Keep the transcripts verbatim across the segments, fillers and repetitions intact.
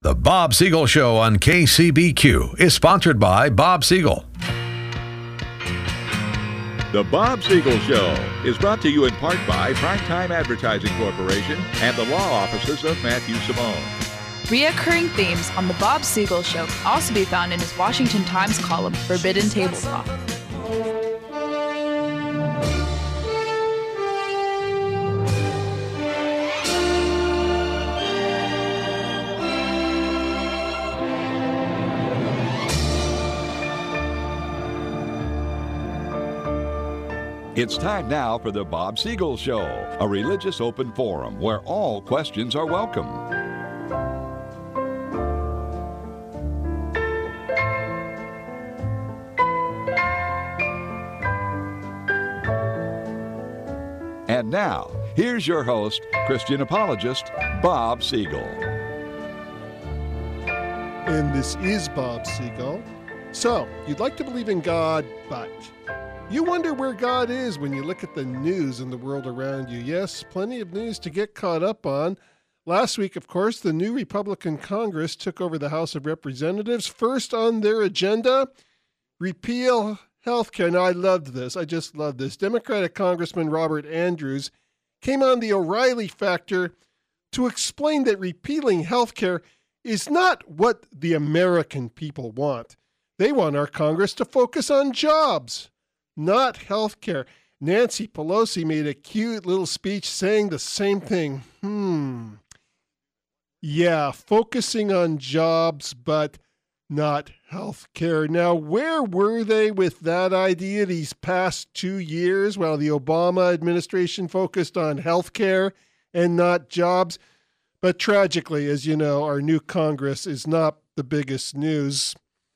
The Bob Siegel Show on K C B Q is sponsored by Bob Siegel. The Bob Siegel Show is brought to you in part by Primetime Advertising Corporation and the law offices of Matthew Simone. Reoccurring themes on The Bob Siegel Show can also be found in his Washington Times column, Forbidden Table Talk. It's time now for the Bob Siegel Show, a religious open forum where all questions are welcome. And now, here's your host, Christian apologist, Bob Siegel. And this is Bob Siegel. So, you'd like to believe in God, but you wonder where God is when you look at the news in the world around you. Yes, plenty of news to get caught up on. Last week, of course, the new Republican Congress took over the House of Representatives. First on their agenda, repeal health care. Now, I loved this. I just loved this. Democratic Congressman Robert Andrews came on the O'Reilly Factor to explain that repealing health care is not what the American people want. They want our Congress to focus on jobs, not health care. Nancy Pelosi made a cute little speech saying the same thing. Hmm. Yeah, focusing on jobs, but not health care. Now, where were they with that idea these past two years while the Obama administration focused on health care and not jobs? But tragically, as you know, our new Congress is not the biggest news.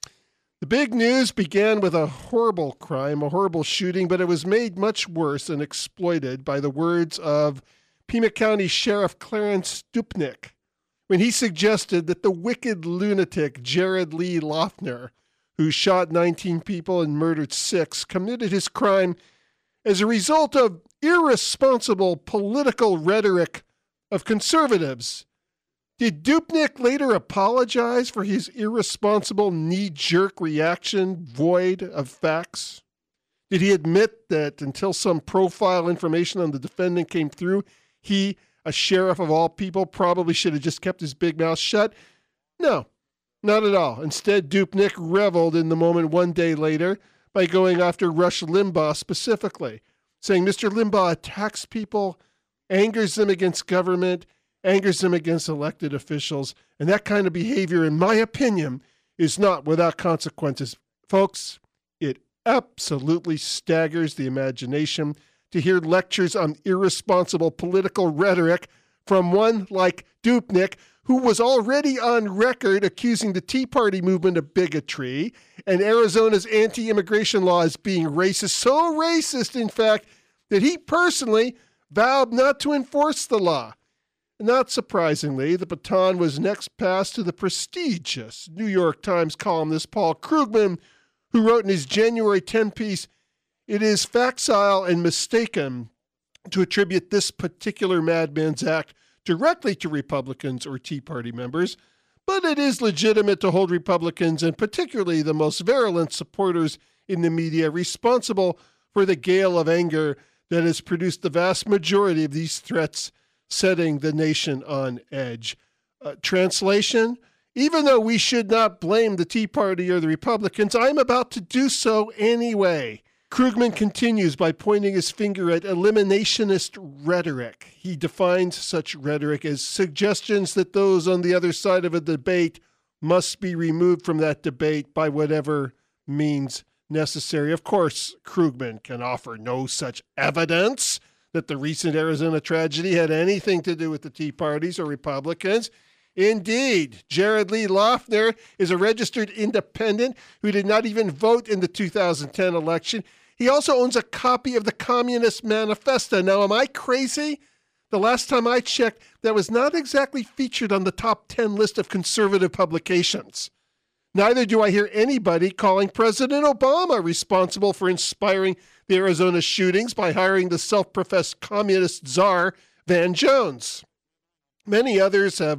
The big news began with a horrible crime, a horrible shooting, but it was made much worse and exploited by the words of Pima County Sheriff Clarence Stupnick when he suggested that the wicked lunatic Jared Lee Loughner, who shot nineteen people and murdered six, committed his crime as a result of irresponsible political rhetoric of conservatives. Did Dupnick later apologize for his irresponsible knee-jerk reaction void of facts? Did he admit that until some profile information on the defendant came through, he, a sheriff of all people, probably should have just kept his big mouth shut? No, not at all. Instead, Dupnick reveled in the moment one day later by going after Rush Limbaugh specifically, saying Mister Limbaugh attacks people, angers them against government, angers them against elected officials, and that kind of behavior, in my opinion, is not without consequences. Folks, it absolutely staggers the imagination to hear lectures on irresponsible political rhetoric from one like Dupnick, who was already on record accusing the Tea Party movement of bigotry and Arizona's anti-immigration law as being racist, so racist, in fact, that he personally vowed not to enforce the law. Not surprisingly, the baton was next passed to the prestigious New York Times columnist Paul Krugman, who wrote in his January tenth piece, "It is facile and mistaken to attribute this particular madman's act directly to Republicans or Tea Party members, but it is legitimate to hold Republicans, and particularly the most virulent supporters in the media, responsible for the gale of anger that has produced the vast majority of these threats, setting the nation on edge." Uh, translation, even though we should not blame the Tea Party or the Republicans, I'm about to do so anyway. Krugman continues by pointing his finger at eliminationist rhetoric. He defines such rhetoric as suggestions that those on the other side of a debate must be removed from that debate by whatever means necessary. Of course, Krugman can offer no such evidence that the recent Arizona tragedy had anything to do with the Tea Parties or Republicans. Indeed, Jared Lee Loughner is a registered independent who did not even vote in the two thousand ten election. He also owns a copy of the Communist Manifesto. Now, am I crazy? The last time I checked, that was not exactly featured on the top ten list of conservative publications. Neither do I hear anybody calling President Obama responsible for inspiring the Arizona shootings by hiring the self-professed communist czar, Van Jones. Many others have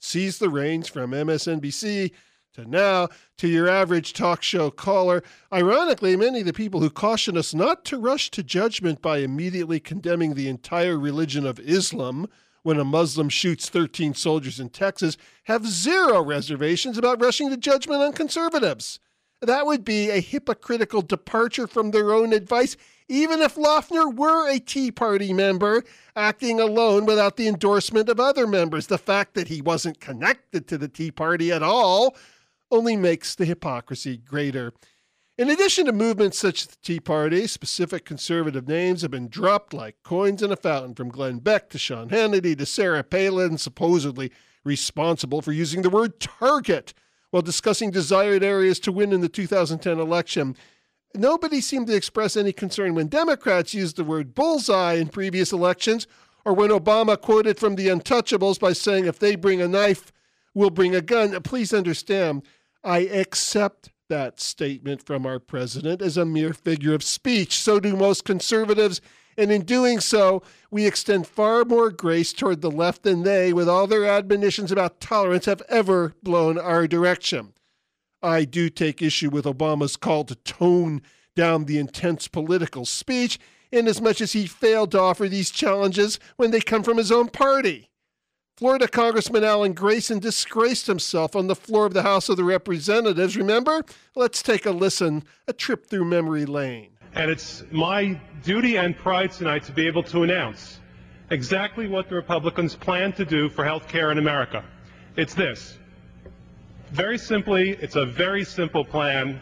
seized the reins from M S N B C to now to your average talk show caller. Ironically, many of the people who caution us not to rush to judgment by immediately condemning the entire religion of Islam when a Muslim shoots thirteen soldiers in Texas have zero reservations about rushing to judgment on conservatives. That would be a hypocritical departure from their own advice, even if Loeffner were a Tea Party member acting alone without the endorsement of other members. The fact that he wasn't connected to the Tea Party at all only makes the hypocrisy greater. In addition to movements such as the Tea Party, specific conservative names have been dropped like coins in a fountain, from Glenn Beck to Sean Hannity to Sarah Palin, supposedly responsible for using the word target while discussing desired areas to win in the two thousand ten election. Nobody seemed to express any concern when Democrats used the word bullseye in previous elections, or when Obama quoted from the Untouchables by saying, if they bring a knife, we'll bring a gun. Please understand, I accept that statement from our president as a mere figure of speech. So do most conservatives. And in doing so, we extend far more grace toward the left than they, with all their admonitions about tolerance, have ever blown our direction. I do take issue with Obama's call to tone down the intense political speech, inasmuch as he failed to offer these challenges when they come from his own party. Florida Congressman Alan Grayson disgraced himself on the floor of the House of the Representatives. Remember? Let's take a listen, a trip through memory lane. And it's my duty and pride tonight to be able to announce exactly what the Republicans plan to do for health care in America. It's this. Very simply, it's a very simple plan.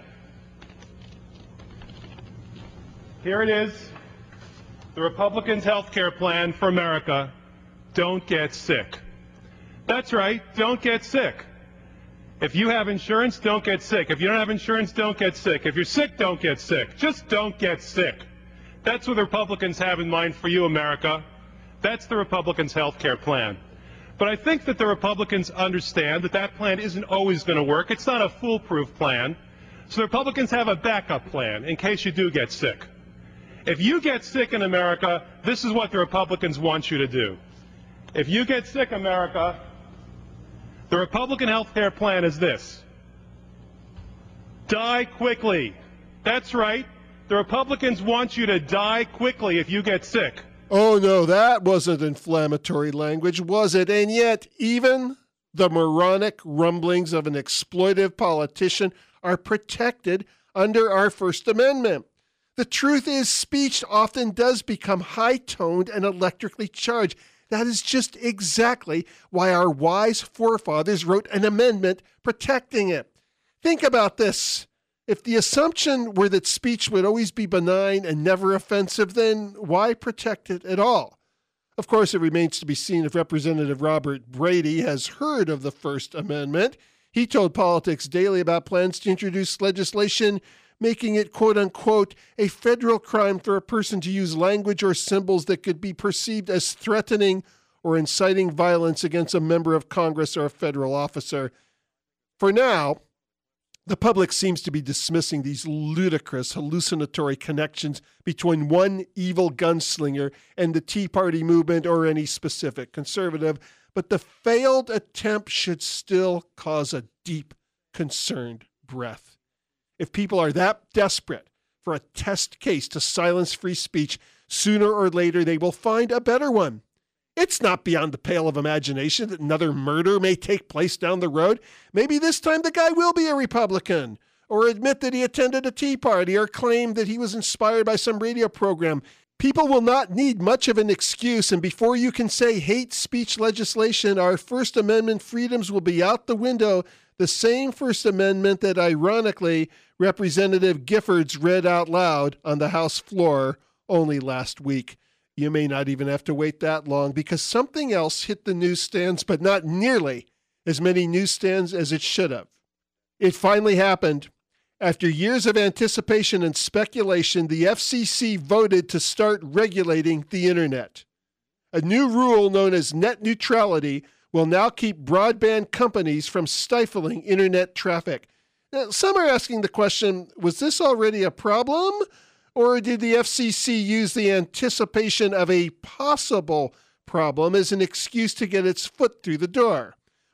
Here it is, the Republicans' health care plan for America. Don't get sick. That's right, don't get sick. If you have insurance, don't get sick. If you don't have insurance, don't get sick. If you're sick, don't get sick. Just don't get sick. That's what the Republicans have in mind for you, America. That's the Republicans' health care plan. But I think that the Republicans understand that that plan isn't always going to work. It's not a foolproof plan. So the Republicans have a backup plan in case you do get sick. If you get sick in America, this is what the Republicans want you to do. If you get sick, America, the Republican health care plan is this. Die quickly. That's right. The Republicans want you to die quickly if you get sick. Oh, no, that wasn't inflammatory language, was it? And yet, even the moronic rumblings of an exploitive politician are protected under our First Amendment. The truth is, speech often does become high-toned and electrically charged. That is just exactly why our wise forefathers wrote an amendment protecting it. Think about this. If the assumption were that speech would always be benign and never offensive, then why protect it at all? Of course, it remains to be seen if Representative Robert Brady has heard of the First Amendment. He told Politics Daily about plans to introduce legislation making it, quote unquote, a federal crime for a person to use language or symbols that could be perceived as threatening or inciting violence against a member of Congress or a federal officer. For now, the public seems to be dismissing these ludicrous, hallucinatory connections between one evil gunslinger and the Tea Party movement or any specific conservative, but the failed attempt should still cause a deep, concerned breath. If people are that desperate for a test case to silence free speech, sooner or later they will find a better one. It's not beyond the pale of imagination that another murder may take place down the road. Maybe this time the guy will be a Republican, or admit that he attended a Tea Party, or claim that he was inspired by some radio program. People will not need much of an excuse, and before you can say hate speech legislation, our First Amendment freedoms will be out the window. The same First Amendment that, ironically, Representative Giffords read out loud on the House floor only last week. You may not even have to wait that long, because something else hit the newsstands, but not nearly as many newsstands as it should have. It finally happened. After years of anticipation and speculation, the F C C voted to start regulating the internet. A new rule known as net neutrality will now keep broadband companies from stifling internet traffic. Now, some are asking the question, was this already a problem? Or did the F C C use the anticipation of a possible problem as an excuse to get its foot through the door?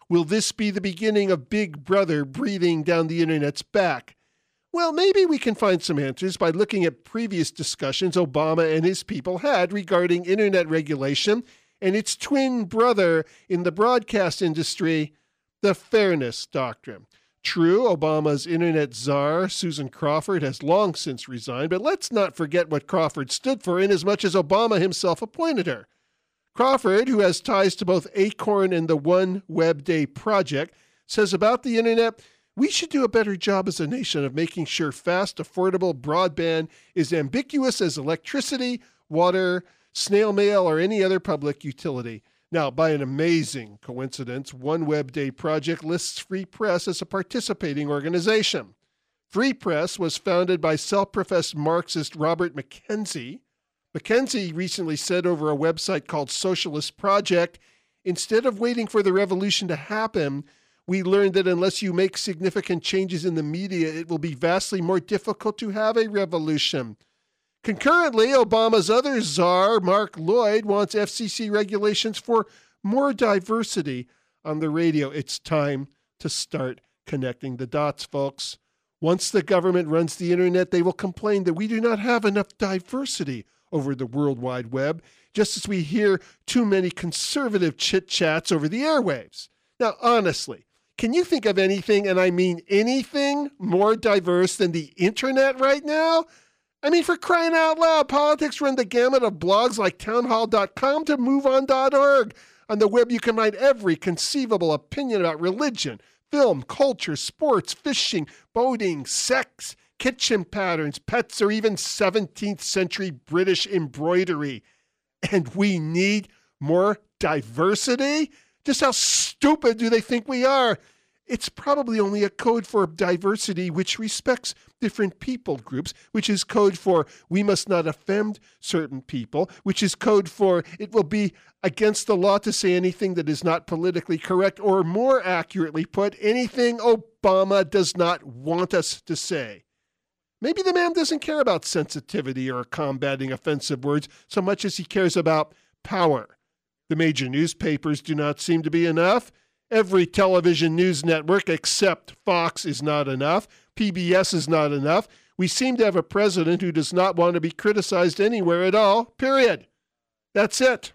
Will this be the beginning of Big Brother breathing down the internet's back? Well, maybe we can find some answers by looking at previous discussions Obama and his people had regarding internet regulation and its twin brother in the broadcast industry, the Fairness Doctrine. True, Obama's internet czar, Susan Crawford, has long since resigned, but let's not forget what Crawford stood for inasmuch as Obama himself appointed her. Crawford, who has ties to both Acorn and the One Web Day Project, says about the internet, we should do a better job as a nation of making sure fast, affordable broadband is ambiguous as electricity, water, snail mail, or any other public utility. Now, by an amazing coincidence, One Web Day Project lists Free Press as a participating organization. Free Press was founded by self-professed Marxist Robert McKenzie. McKenzie recently said over a website called Socialist Project, instead of waiting for the revolution to happen, we learned that unless you make significant changes in the media, it will be vastly more difficult to have a revolution. Concurrently, Obama's other czar, Mark Lloyd, wants F C C regulations for more diversity on the radio. It's time to start connecting the dots, folks. Once the government runs the internet, they will complain that we do not have enough diversity over the World Wide Web, just as we hear too many conservative chit-chats over the airwaves. Now, honestly, can you think of anything, and I mean anything, more diverse than the internet right now? I mean, for crying out loud, politics run the gamut of blogs like townhall dot com to move on dot org. On the web, you can write every conceivable opinion about religion, film, culture, sports, fishing, boating, sex, kitchen patterns, pets, or even seventeenth century British embroidery. And we need more diversity? Just how stupid do they think we are? It's probably only a code for diversity which respects different people groups, which is code for we must not offend certain people, which is code for it will be against the law to say anything that is not politically correct, or more accurately put, anything Obama does not want us to say. Maybe the man doesn't care about sensitivity or combating offensive words so much as he cares about power. The major newspapers do not seem to be enough. Every television news network except Fox is not enough. P B S is not enough. We seem to have a president who does not want to be criticized anywhere at all, period. That's it.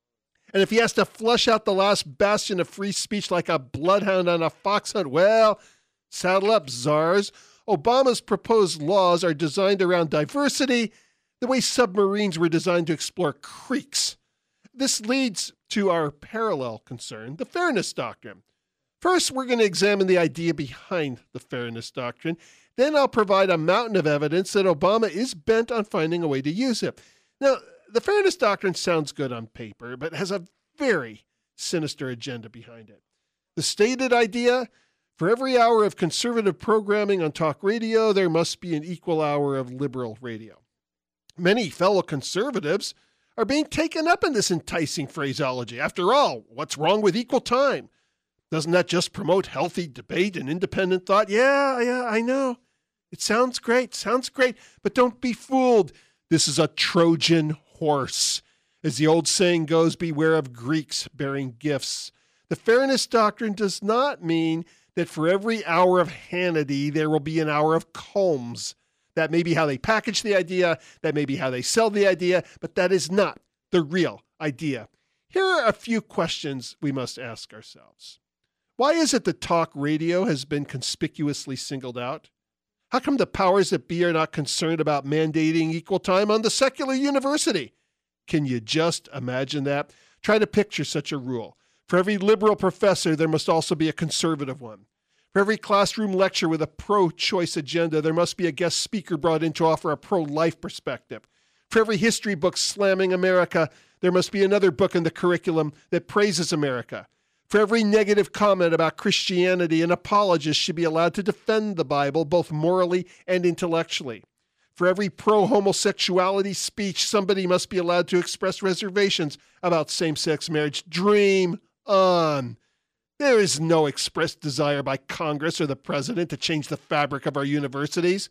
And if he has to flush out the last bastion of free speech like a bloodhound on a fox hunt, well, saddle up, czars. Obama's proposed laws are designed around diversity the way submarines were designed to explore creeks. This leads to our parallel concern, the Fairness Doctrine. First, we're going to examine the idea behind the Fairness Doctrine. Then I'll provide a mountain of evidence that Obama is bent on finding a way to use it. Now, the Fairness Doctrine sounds good on paper, but has a very sinister agenda behind it. The stated idea, for every hour of conservative programming on talk radio, there must be an equal hour of liberal radio. Many fellow conservatives are being taken up in this enticing phraseology. After all, what's wrong with equal time? Doesn't that just promote healthy debate and independent thought? Yeah, yeah, I know. It sounds great, sounds great, but don't be fooled. This is a Trojan horse. As the old saying goes, beware of Greeks bearing gifts. The Fairness Doctrine does not mean that for every hour of Hannity, there will be an hour of Combs. That may be how they package the idea, that may be how they sell the idea, but that is not the real idea. Here are a few questions we must ask ourselves. Why is it that talk radio has been conspicuously singled out? How come the powers that be are not concerned about mandating equal time on the secular university? Can you just imagine that? Try to picture such a rule. For every liberal professor, there must also be a conservative one. For every classroom lecture with a pro-choice agenda, there must be a guest speaker brought in to offer a pro-life perspective. For every history book slamming America, there must be another book in the curriculum that praises America. For every negative comment about Christianity, an apologist should be allowed to defend the Bible both morally and intellectually. For every pro-homosexuality speech, somebody must be allowed to express reservations about same-sex marriage. Dream on. There is no expressed desire by Congress or the president to change the fabric of our universities.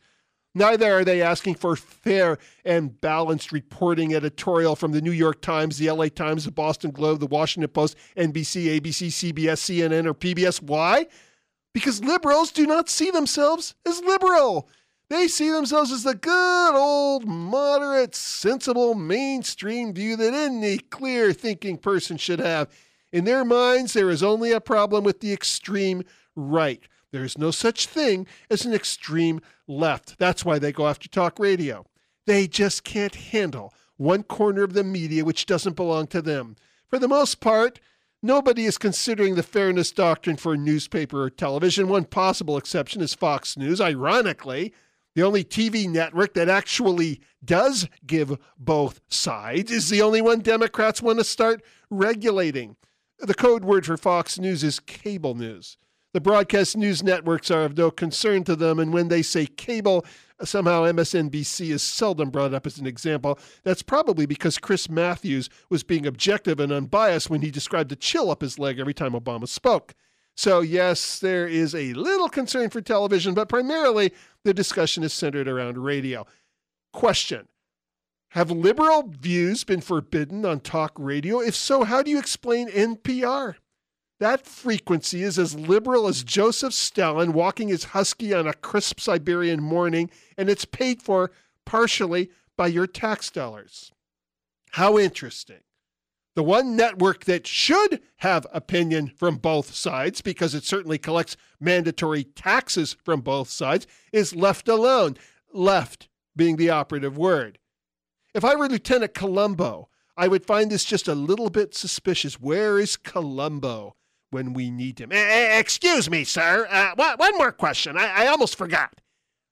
Neither are they asking for fair and balanced reporting editorial from the New York Times, the L A Times, the Boston Globe, the Washington Post, N B C, A B C, C B S, C N N, or P B S. Why? Because liberals do not see themselves as liberal. They see themselves as the good old, moderate, sensible, mainstream view that any clear-thinking person should have. In their minds, there is only a problem with the extreme right. There is no such thing as an extreme left. That's why they go after talk radio. They just can't handle one corner of the media which doesn't belong to them. For the most part, nobody is considering the fairness doctrine for newspaper or television. One possible exception is Fox News. Ironically, the only T V network that actually does give both sides is the only one Democrats want to start regulating. The code word for Fox News is cable news. The broadcast news networks are of no concern to them, and when they say cable, somehow M S N B C is seldom brought up as an example. That's probably because Chris Matthews was being objective and unbiased when he described the chill up his leg every time Obama spoke. So yes, there is a little concern for television, but primarily the discussion is centered around radio. Question: have liberal views been forbidden on talk radio? If so, how do you explain N P R? That frequency is as liberal as Joseph Stalin walking his husky on a crisp Siberian morning, and it's paid for partially by your tax dollars. How interesting. The one network that should have opinion from both sides, because it certainly collects mandatory taxes from both sides, is left alone. Left being the operative word. If I were Lieutenant Columbo, I would find this just a little bit suspicious. Where is Columbo when we need him? Excuse me, sir. Uh, one more question. I, I almost forgot.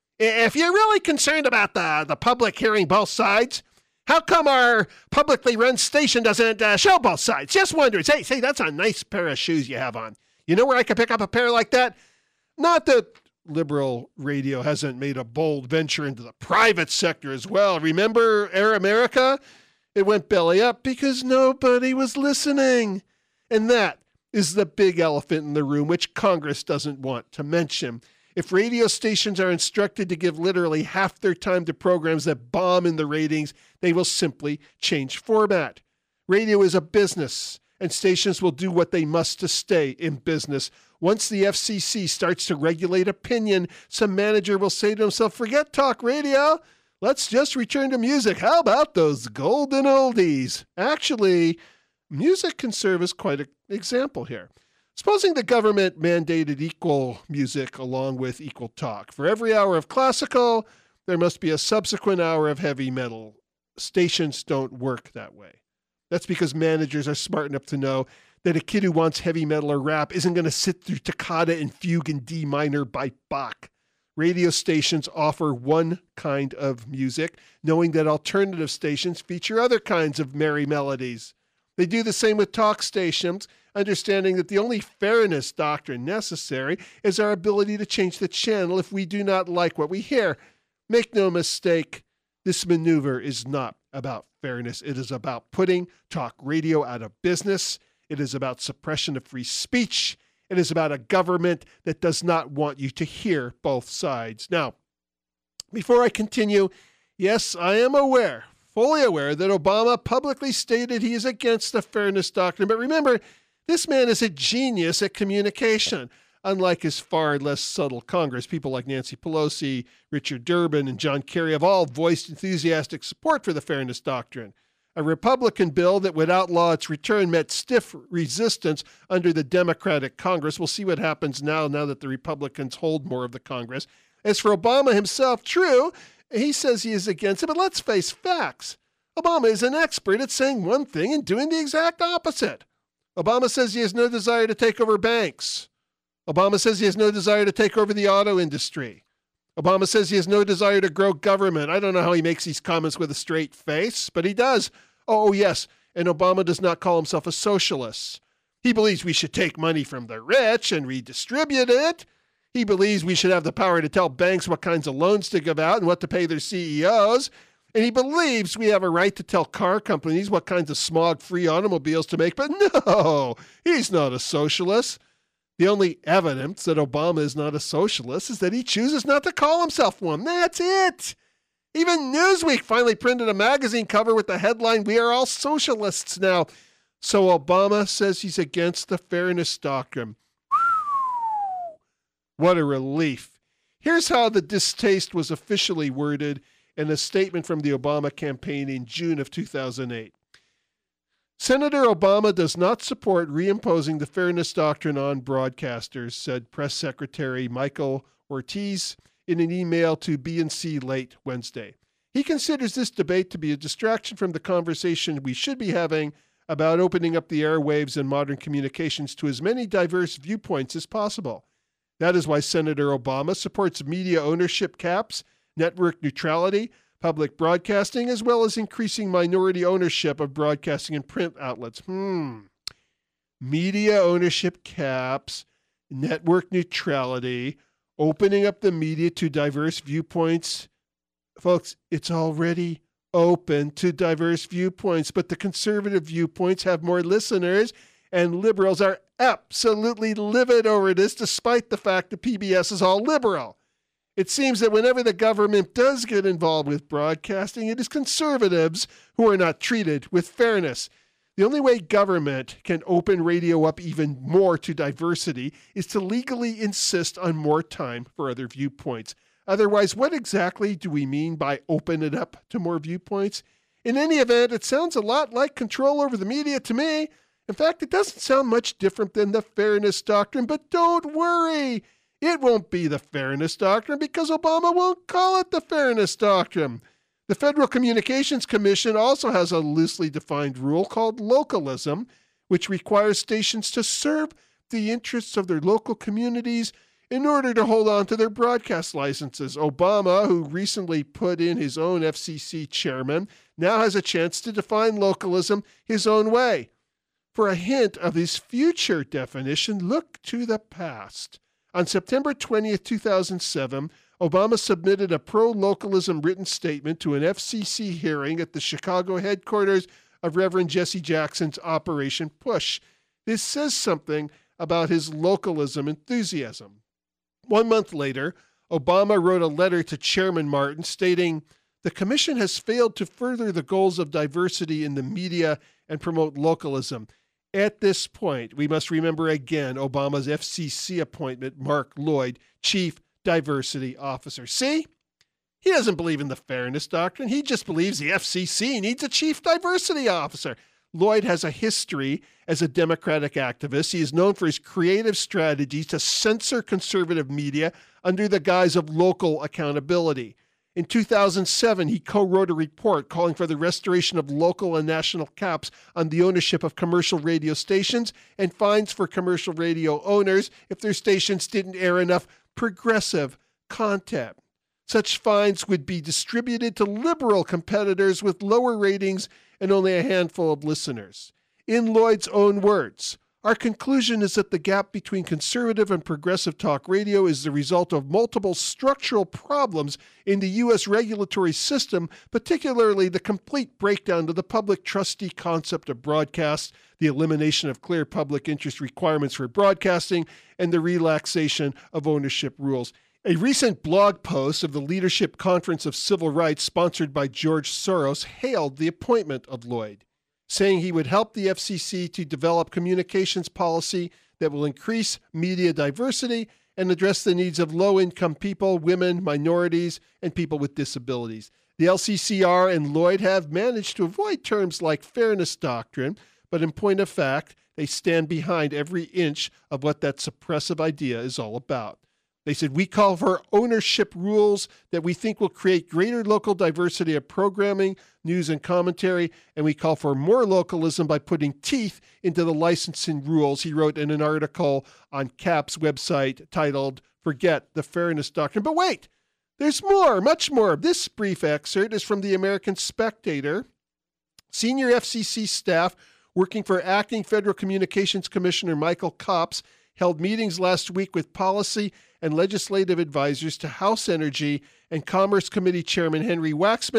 If you're really concerned about the, the public hearing both sides, how come our publicly run station doesn't uh, show both sides? Just wondering. Hey, say, that's a nice pair of shoes you have on. You know where I could pick up a pair like that? Not that liberal radio hasn't made a bold venture into the private sector as well. Remember Air America? It went belly up because nobody was listening. And that is the big elephant in the room, which Congress doesn't want to mention. If radio stations are instructed to give literally half their time to programs that bomb in the ratings, they will simply change format. Radio is a business, and stations will do what they must to stay in business. Once the F C C starts to regulate opinion, some manager will say to himself, forget talk radio. Let's just return to music. How about those golden oldies? Actually, music can serve as quite an example here. Supposing the government mandated equal music along with equal talk. For every hour of classical, there must be a subsequent hour of heavy metal. Stations don't work that way. That's because managers are smart enough to know that a kid who wants heavy metal or rap isn't going to sit through Toccata and Fugue in D minor by Bach. Radio stations offer one kind of music, knowing that alternative stations feature other kinds of merry melodies. They do the same with talk stations, understanding that the only fairness doctrine necessary is our ability to change the channel if we do not like what we hear. Make no mistake, this maneuver is not about fairness. It is about putting talk radio out of business. It is about suppression of free speech. It is about a government that does not want you to hear both sides. Now, before I continue, yes, I am aware, fully aware, that Obama publicly stated he is against the fairness doctrine. But remember, this man is a genius at communication. Unlike his far less subtle Congress, people like Nancy Pelosi, Richard Durbin, and John Kerry have all voiced enthusiastic support for the fairness doctrine. A Republican bill that would outlaw its return met stiff resistance under the Democratic Congress. We'll see what happens now, now that the Republicans hold more of the Congress. As for Obama himself, true, he says he is against it, but let's face facts. Obama is an expert at saying one thing and doing the exact opposite. Obama says he has no desire to take over banks. Obama says he has no desire to take over the auto industry. Obama says he has no desire to grow government. I don't know how he makes these comments with a straight face, but he does. Oh, yes, and Obama does not call himself a socialist. He believes we should take money from the rich and redistribute it. He believes we should have the power to tell banks what kinds of loans to give out and what to pay their C E Os. And he believes we have a right to tell car companies what kinds of smog-free automobiles to make. But no, he's not a socialist. The only evidence that Obama is not a socialist is that he chooses not to call himself one. That's it. Even Newsweek finally printed a magazine cover with the headline, "We are all socialists now." So Obama says he's against the fairness doctrine. What a relief. Here's how the distaste was officially worded in a statement from the Obama campaign in June of two thousand eight. Senator Obama does not support reimposing the fairness doctrine on broadcasters, said Press Secretary Michael Ortiz in an email to B and C late Wednesday. He considers this debate to be a distraction from the conversation we should be having about opening up the airwaves and modern communications to as many diverse viewpoints as possible. That is why Senator Obama supports media ownership caps, network neutrality, public broadcasting, as well as increasing minority ownership of broadcasting and print outlets. Hmm. Media ownership caps, network neutrality, opening up the media to diverse viewpoints. Folks, it's already open to diverse viewpoints, but the conservative viewpoints have more listeners, and liberals are absolutely livid over this, despite the fact that P B S is all liberal. It seems that whenever the government does get involved with broadcasting, it is conservatives who are not treated with fairness. The only way government can open radio up even more to diversity is to legally insist on more time for other viewpoints. Otherwise, what exactly do we mean by open it up to more viewpoints? In any event, it sounds a lot like control over the media to me. In fact, it doesn't sound much different than the fairness doctrine, but don't worry. It won't be the fairness doctrine because Obama won't call it the fairness doctrine. The Federal Communications Commission also has a loosely defined rule called localism, which requires stations to serve the interests of their local communities in order to hold on to their broadcast licenses. Obama, who recently put in his own F C C chairman, now has a chance to define localism his own way. For a hint of his future definition, look to the past. On September twentieth, two thousand seven, Obama submitted a pro-localism written statement to an F C C hearing at the Chicago headquarters of Reverend Jesse Jackson's Operation Push. This says something about his localism enthusiasm. One month later, Obama wrote a letter to Chairman Martin stating, "The commission has failed to further the goals of diversity in the media and promote localism." At this point, we must remember again Obama's F C C appointment, Mark Lloyd, Chief Diversity Officer. See? He doesn't believe in the fairness doctrine. He just believes the F C C needs a Chief Diversity Officer. Lloyd has a history as a Democratic activist. He is known for his creative strategies to censor conservative media under the guise of local accountability. In two thousand seven, he co-wrote a report calling for the restoration of local and national caps on the ownership of commercial radio stations and fines for commercial radio owners if their stations didn't air enough progressive content. Such fines would be distributed to liberal competitors with lower ratings and only a handful of listeners. In Lloyd's own words, "Our conclusion is that the gap between conservative and progressive talk radio is the result of multiple structural problems in the U S regulatory system, particularly the complete breakdown of the public trustee concept of broadcast, the elimination of clear public interest requirements for broadcasting, and the relaxation of ownership rules." A recent blog post of the Leadership Conference of Civil Rights, sponsored by George Soros, hailed the appointment of Lloyd, saying he would help the F C C to develop communications policy that will increase media diversity and address the needs of low-income people, women, minorities, and people with disabilities. The L C C R and Lloyd have managed to avoid terms like fairness doctrine, but in point of fact, they stand behind every inch of what that suppressive idea is all about. They said, "We call for ownership rules that we think will create greater local diversity of programming, news, and commentary, and we call for more localism by putting teeth into the licensing rules," he wrote in an article on C A P's website titled, "Forget the Fairness Doctrine." But wait, there's more, much more. This brief excerpt is from the American Spectator. Senior F C C staff working for Acting Federal Communications Commissioner Michael Copps held meetings last week with policy and legislative advisors to House Energy and Commerce Committee Chairman Henry Waxman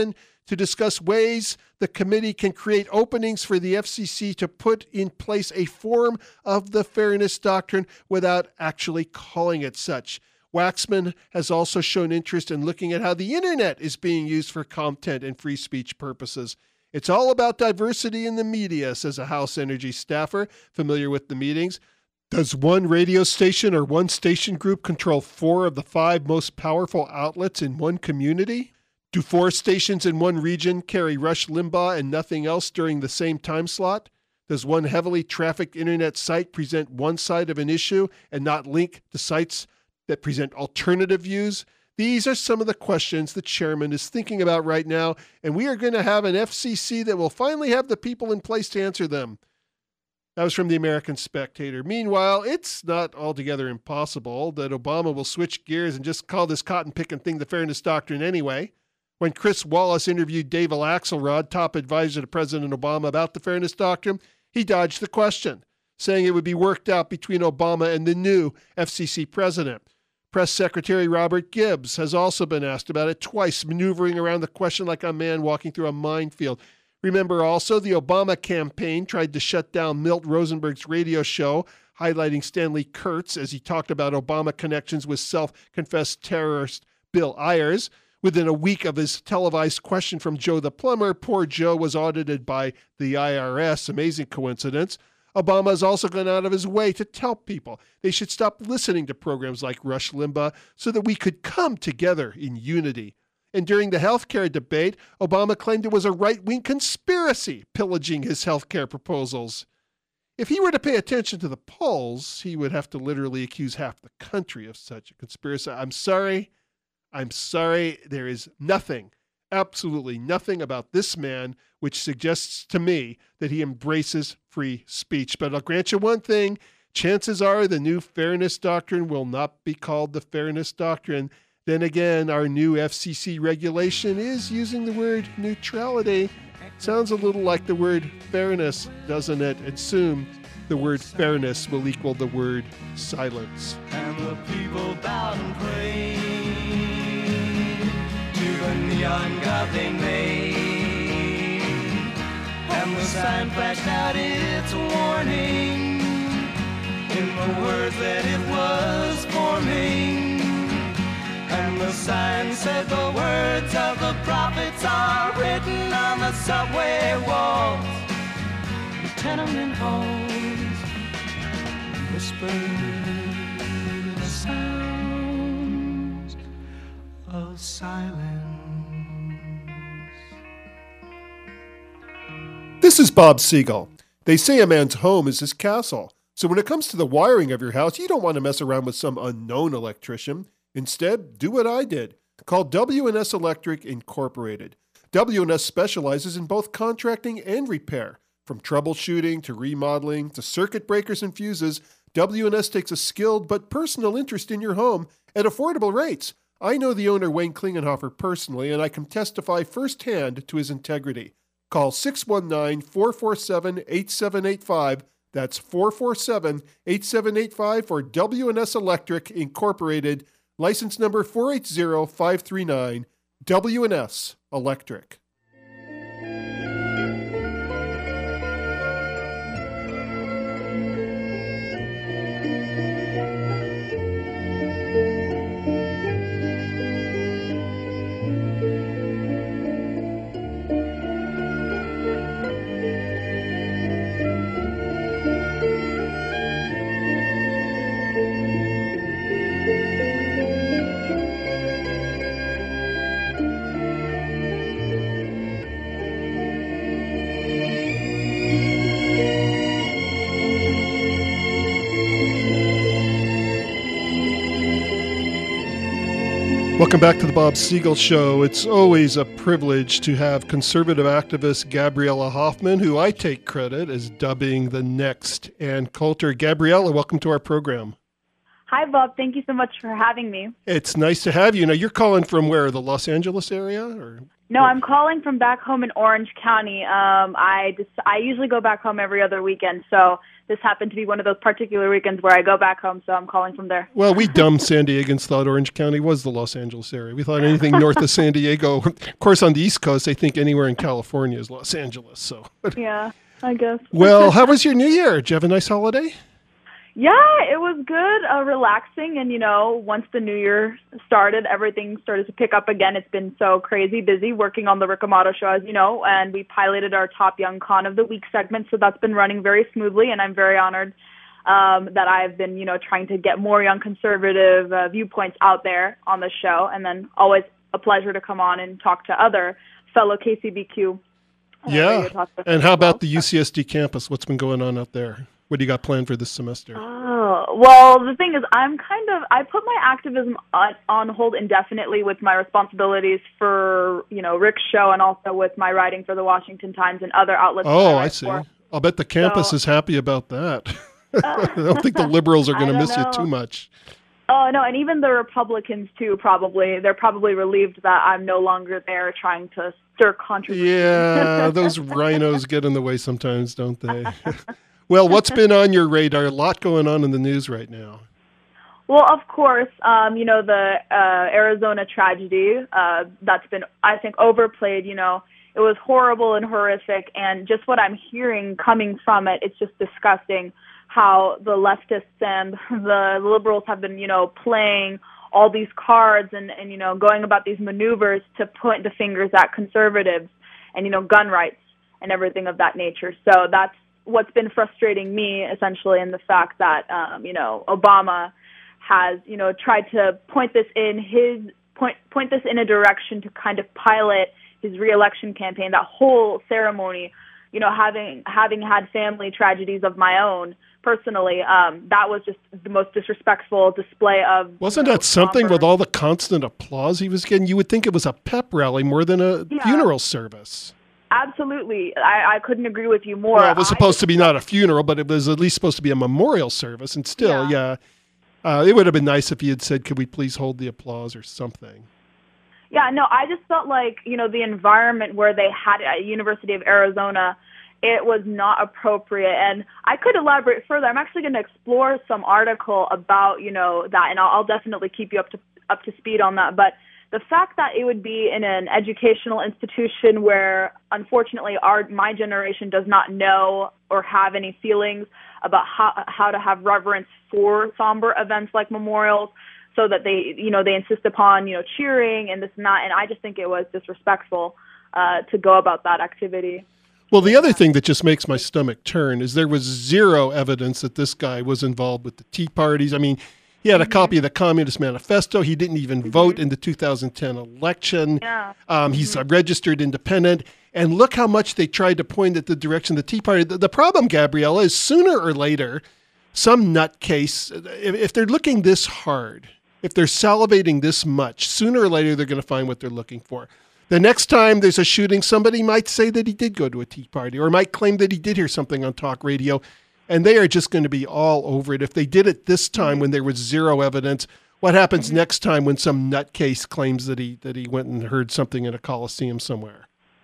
to discuss ways the committee can create openings for the F C C to put in place a form of the fairness doctrine without actually calling it such. Waxman has also shown interest in looking at how the internet is being used for content and free speech purposes. It's all about diversity in the media, says a House Energy staffer familiar with the meetings. Does one radio station or one station group control four of the five most powerful outlets in one community? Do four stations in one region carry Rush Limbaugh and nothing else during the same time slot? Does one heavily trafficked internet site present one side of an issue and not link to sites that present alternative views? These are some of the questions the chairman is thinking about right now, and we are going to have an F C C that will finally have the people in place to answer them. That was from the American Spectator. Meanwhile, it's not altogether impossible that Obama will switch gears and just call this cotton-picking thing the fairness doctrine anyway. When Chris Wallace interviewed Dave Axelrod, top advisor to President Obama, about the fairness doctrine, he dodged the question, saying it would be worked out between Obama and the new F C C president. Press Secretary Robert Gibbs has also been asked about it twice, maneuvering around the question like a man walking through a minefield. Remember also, the Obama campaign tried to shut down Milt Rosenberg's radio show, highlighting Stanley Kurtz as he talked about Obama connections with self-confessed terrorist Bill Ayers. Within a week of his televised question from Joe the Plumber, poor Joe was audited by the I R S. Amazing coincidence. Obama has also gone out of his way to tell people they should stop listening to programs like Rush Limbaugh so that we could come together in unity. And during the health care debate, Obama claimed it was a right-wing conspiracy pillaging his health care proposals. If he were to pay attention to the polls, he would have to literally accuse half the country of such a conspiracy. I'm sorry. I'm sorry. There is nothing, absolutely nothing about this man which suggests to me that he embraces free speech. But I'll grant you one thing. Chances are the new fairness doctrine will not be called the fairness doctrine. Then again, our new F C C regulation is using the word neutrality. Sounds a little like the word fairness, doesn't it? And soon, the word fairness will equal the word silence. And the people bowed and prayed to the neon god they made. And the sign flashed out its warning in the words that it was forming. And the sign said the words of the prophets are written on the subway walls, the tenement halls, whispered the sounds of silence. This is Bob Siegel. They say a man's home is his castle. So when it comes to the wiring of your house, you don't want to mess around with some unknown electrician. Instead, do what I did. Call W and S Electric Incorporated. W and S specializes in both contracting and repair. From troubleshooting to remodeling to circuit breakers and fuses, W and S takes a skilled but personal interest in your home at affordable rates. I know the owner, Wayne Klingenhofer, personally, and I can testify firsthand to his integrity. Call six one nine, four four seven, eight seven eight five. That's four four seven, eight seven eight five for W and S Electric Incorporated. License number four eight zero five three nine, W and S Electric. Welcome back to the Bob Siegel Show. It's always a privilege to have conservative activist Gabriella Hoffman, who I take credit as dubbing the next Ann Coulter. Gabriella, welcome to our program. Hi, Bob. Thank you so much for having me. It's nice to have you. Now, you're calling from where, the Los Angeles area? Or No, I'm calling from back home in Orange County. Um, I just, I usually go back home every other weekend, so this happened to be one of those particular weekends where I go back home, so I'm calling from there. Well, we dumb San Diegans thought Orange County was the Los Angeles area. We thought anything north of San Diego. Of course, on the East Coast, they think anywhere in California is Los Angeles. So. Yeah, I guess. Well, how was your New Year? Did you have a nice holiday? Yeah, it was good, uh, relaxing, and, you know, once the new year started, everything started to pick up again. It's been so crazy busy working on the Rick Amato show, as you know, and we piloted our Top Young Con of the Week segment, so that's been running very smoothly, and I'm very honored um, that I've been, you know, trying to get more young conservative uh, viewpoints out there on the show, and then always a pleasure to come on and talk to other fellow K C B Q. Yeah, and how about the U C S D campus? What's been going on out there? What do you got planned for this semester? Oh, well, the thing is, I'm kind of, I put my activism on, on hold indefinitely with my responsibilities for, you know, Rick's show and also with my writing for the Washington Times and other outlets. Oh, I, I see. For. I'll bet the campus so, is happy about that. I don't think the liberals are going to miss know. you too much. Oh, no, and even the Republicans, too, probably. They're probably relieved that I'm no longer there trying to stir controversy. Yeah, those rhinos get in the way sometimes, don't they? Well, what's been on your radar? A lot going on in the news right now. Well, of course, um, you know, the uh, Arizona tragedy, uh, that's been, I think, overplayed. You know, it was horrible and horrific, and just what I'm hearing coming from it, it's just disgusting how the leftists and the liberals have been, you know, playing all these cards and, and, you know, going about these maneuvers to point the fingers at conservatives and, you know, gun rights and everything of that nature. So that's what's been frustrating me, essentially, in the fact that, um, you know, Obama has, you know, tried to point this in his point, point this in a direction to kind of pilot his reelection campaign. That whole ceremony, you know, having having had family tragedies of my own personally, um, that was just the most disrespectful display of. Wasn't you know, that something somber. with all the constant applause he was getting? You would think it was a pep rally more than a Yeah. funeral service. Absolutely. I, I couldn't agree with you more. Well, it was supposed I, to be not a funeral, but it was at least supposed to be a memorial service. And still, yeah, Yeah. uh, it would have been nice if he had said, could we please hold the applause or something? Yeah, no, I just felt like, you know, the environment where they had it at University of Arizona, it was not appropriate. And I could elaborate further. I'm actually going to explore some article about, you know, that, and I'll, I'll definitely keep you up to up to speed on that. But the fact that it would be in an educational institution where, unfortunately, our my generation does not know or have any feelings about how how to have reverence for somber events like memorials, so that they, you know, they insist upon, you know, cheering and this and that. And I just think it was disrespectful uh, to go about that activity. Well, the other thing that just makes my stomach turn is there was zero evidence that this guy was involved with the Tea Parties. I mean, he had a copy of the Communist Manifesto. He didn't even mm-hmm. vote in the two thousand ten election. Yeah. Um, he's a registered independent. And look how much they tried to point at the direction of the Tea Party. The, the problem, Gabriella, is sooner or later, some nutcase, if, if they're looking this hard, if they're salivating this much, sooner or later they're going to find what they're looking for. The next time there's a shooting, somebody might say that he did go to a Tea Party or might claim that he did hear something on talk radio. And they are just going to be all over it. If they did it this time when there was zero evidence, what happens next time when some nutcase claims that he that he went and heard something in a coliseum somewhere?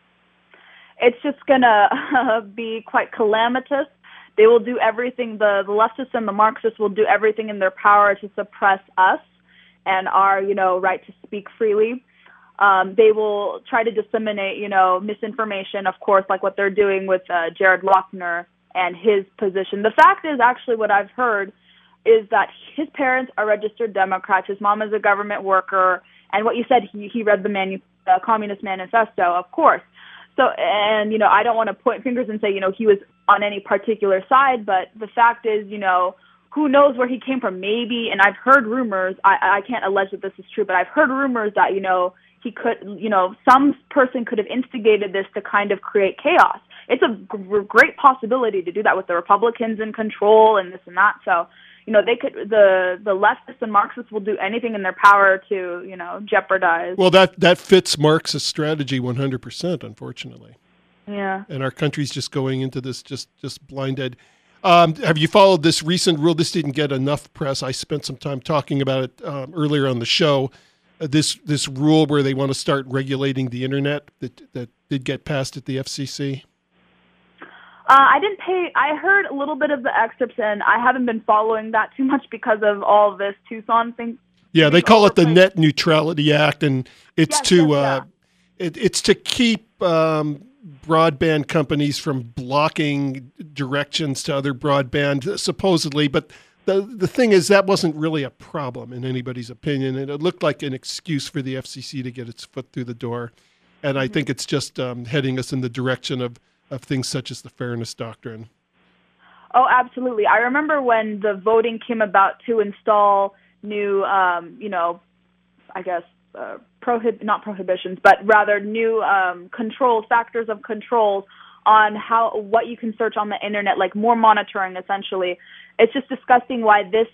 It's just going to uh, be quite calamitous. They will do everything, the, the leftists and the Marxists will do everything in their power to suppress us and our, you know, right to speak freely. Um, they will try to disseminate, you know, misinformation, of course, like what they're doing with uh, Jared Lochner and his position. The fact is, actually, what I've heard is that his parents are registered Democrats. His mom is a government worker. And what you said, he, he read the manu- uh, Communist Manifesto, of course. So, and, you know, I don't want to point fingers and say, you know, he was on any particular side, but the fact is, you know, who knows where he came from, maybe, and I've heard rumors, I, I can't allege that this is true, but I've heard rumors that, you know, he could, you know, some person could have instigated this to kind of create chaos. It's a g- great possibility to do that with the Republicans in control and this and that. So, you know, they could, the, the leftists and Marxists will do anything in their power to, you know, jeopardize. Well, that, that fits Marxist strategy one hundred percent, unfortunately. Yeah. And our country's just going into this just, just blinded. Um, have you followed this recent rule? This didn't get enough press. I spent some time talking about it um, earlier on the show. uh, this this rule where they want to start regulating the internet that that did get passed at the F C C? Uh, I didn't pay. I heard a little bit of the excerpts, and I haven't been following that too much because of all of this Tucson thing. Yeah, they call it the Net Neutrality Act, and it's yes, to yes, uh, yeah. it, it's to keep um, broadband companies from blocking directions to other broadband, supposedly. But the the thing is, that wasn't really a problem in anybody's opinion, and it looked like an excuse for the F C C to get its foot through the door. And I think it's just um, heading us in the direction of, of things such as the Fairness Doctrine. Oh, absolutely. I remember when the voting came about to install new, um, you know, I guess, uh, prohib- not prohibitions, but rather new um, controls, factors of controls on how what you can search on the internet, like more monitoring, essentially. It's just disgusting why this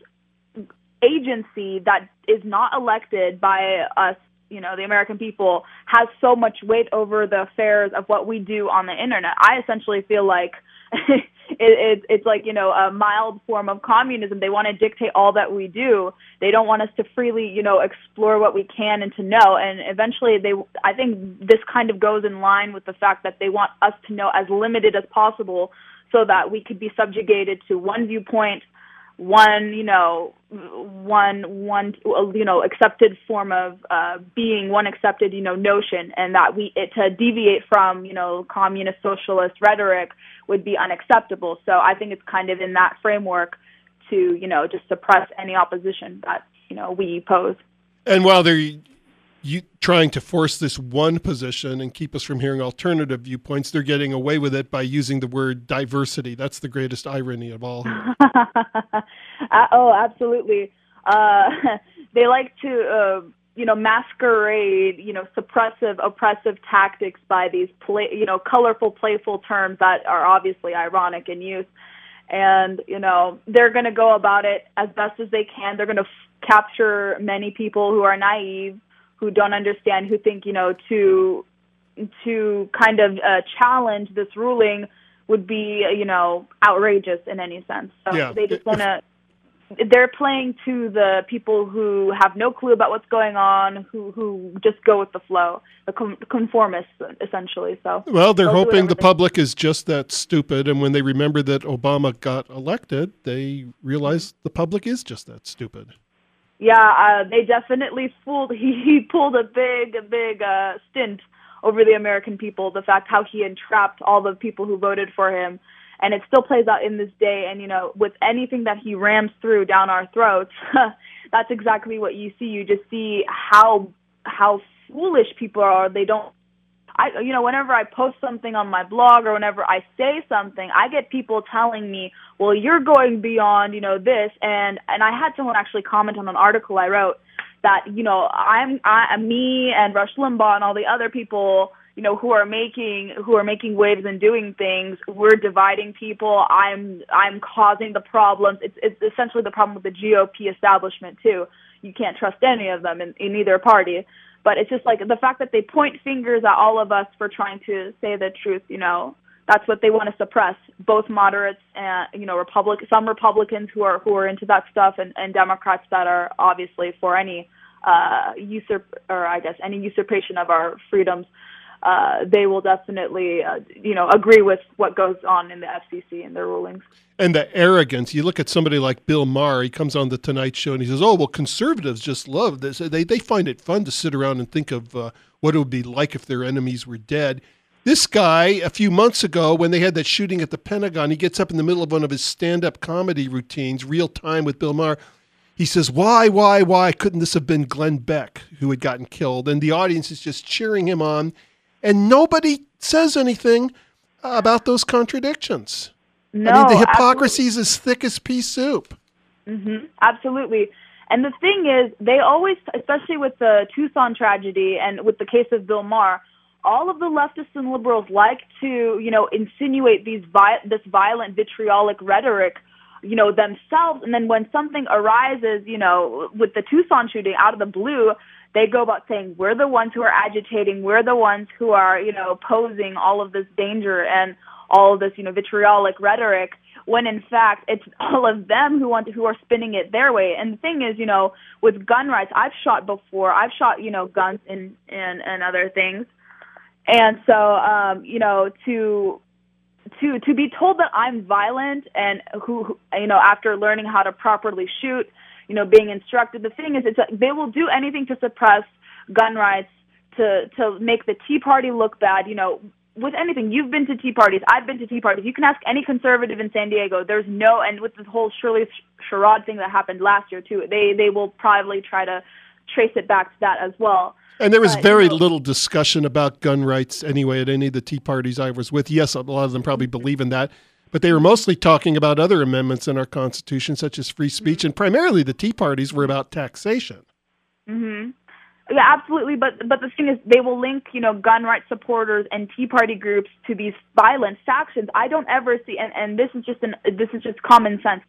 agency that is not elected by us, you know, the American people, has so much weight over the affairs of what we do on the internet. I essentially feel like it, it, it's like, you know, a mild form of communism. They want to dictate all that we do. They don't want us to freely, you know, explore what we can and to know. And eventually they, I think this kind of goes in line with the fact that they want us to know as limited as possible so that we could be subjugated to one viewpoint, one, you know, one, one, you know, accepted form of uh, being, one accepted, you know, notion, and that we, it, to deviate from, you know, communist socialist rhetoric would be unacceptable. So I think it's kind of in that framework to, you know, just suppress any opposition that, you know, we pose. And while they're you trying to force this one position and keep us from hearing alternative viewpoints, they're getting away with it by using the word diversity. That's the greatest irony of all here. uh, oh, absolutely. Uh, they like to, uh, you know, masquerade, you know, suppressive, oppressive tactics by these, play, you know, colorful, playful terms that are obviously ironic in use. And, you know, they're going to go about it as best as they can. They're going to f- capture many people who are naive, who don't understand, who think, you know, to to kind of uh, challenge this ruling would be, you know, outrageous in any sense. So yeah. they just want to, they're playing to the people who have no clue about what's going on, who who just go with the flow, the conformists, essentially. So well, they're hoping the public is just that stupid, and when they remember that Obama got elected, they realize the public is just that stupid. Yeah, uh, they definitely fooled. He, he pulled a big, a big uh, stint over the American people. The fact how he entrapped all the people who voted for him, and it still plays out in this day. And you know, with anything that he rams through down our throats, that's exactly what you see. You just see how how foolish people are. They don't. I, you know, whenever I post something on my blog or whenever I say something, I get people telling me, well, you're going beyond, you know, this. And, and I had someone actually comment on an article I wrote that, you know, I'm, I, me and Rush Limbaugh and all the other people, you know, who are making, who are making waves and doing things, we're dividing people. I'm, I'm causing the problems. It's, it's essentially the problem with the G O P establishment too. You can't trust any of them in, in either party. But it's just like the fact that they point fingers at all of us for trying to say the truth, you know, that's what they want to suppress, both moderates and, you know, Republic, some Republicans who are who are into that stuff and, and Democrats that are obviously for any uh, usurp or I guess any usurpation of our freedoms. Uh, they will definitely, uh, you know, agree with what goes on in the F C C and their rulings. And the arrogance. You look at somebody like Bill Maher, he comes on the Tonight Show and he says, oh, well, conservatives just love this. They they find it fun to sit around and think of uh, what it would be like if their enemies were dead. This guy, a few months ago, when they had that shooting at the Pentagon, he gets up in the middle of one of his stand-up comedy routines, Real Time with Bill Maher. He says, why, why, why couldn't this have been Glenn Beck who had gotten killed? And the audience is just cheering him on. And nobody says anything about those contradictions. No, I mean, the hypocrisy is as thick as pea soup. Mm-hmm, absolutely. And the thing is, they always, especially with the Tucson tragedy and with the case of Bill Maher, all of the leftists and liberals like to, you know, insinuate these vi- this violent, vitriolic rhetoric, you know, themselves. And then when something arises, you know, with the Tucson shooting out of the blue, they go about saying, we're the ones who are agitating, we're the ones who are, you know, posing all of this danger and all of this, you know, vitriolic rhetoric, when in fact it's all of them who want to, who are spinning it their way. And the thing is, you know, with gun rights, I've shot before. I've shot, you know, guns and and, and other things. And so, um, you know, to to to be told that I'm violent and who, who you know, after learning how to properly shoot, you know, being instructed, the thing is, it's like they will do anything to suppress gun rights, to to make the Tea Party look bad. You know, with anything, you've been to tea parties, I've been to tea parties. You can ask any conservative in San Diego. There's no, and with this whole Shirley Sherrod thing that happened last year too, they they will probably try to trace it back to that as well. And there was But, very you know, little discussion about gun rights anyway at any of the tea parties I was with. Yes, a lot of them probably believe in that, but they were mostly talking about other amendments in our Constitution, such as free speech, and primarily the tea parties were about taxation. Mm-hmm. Yeah, absolutely. But but the thing is, they will link, you know, gun rights supporters and Tea Party groups to these violent factions. I don't ever see, and, and this is just an this is just common sense.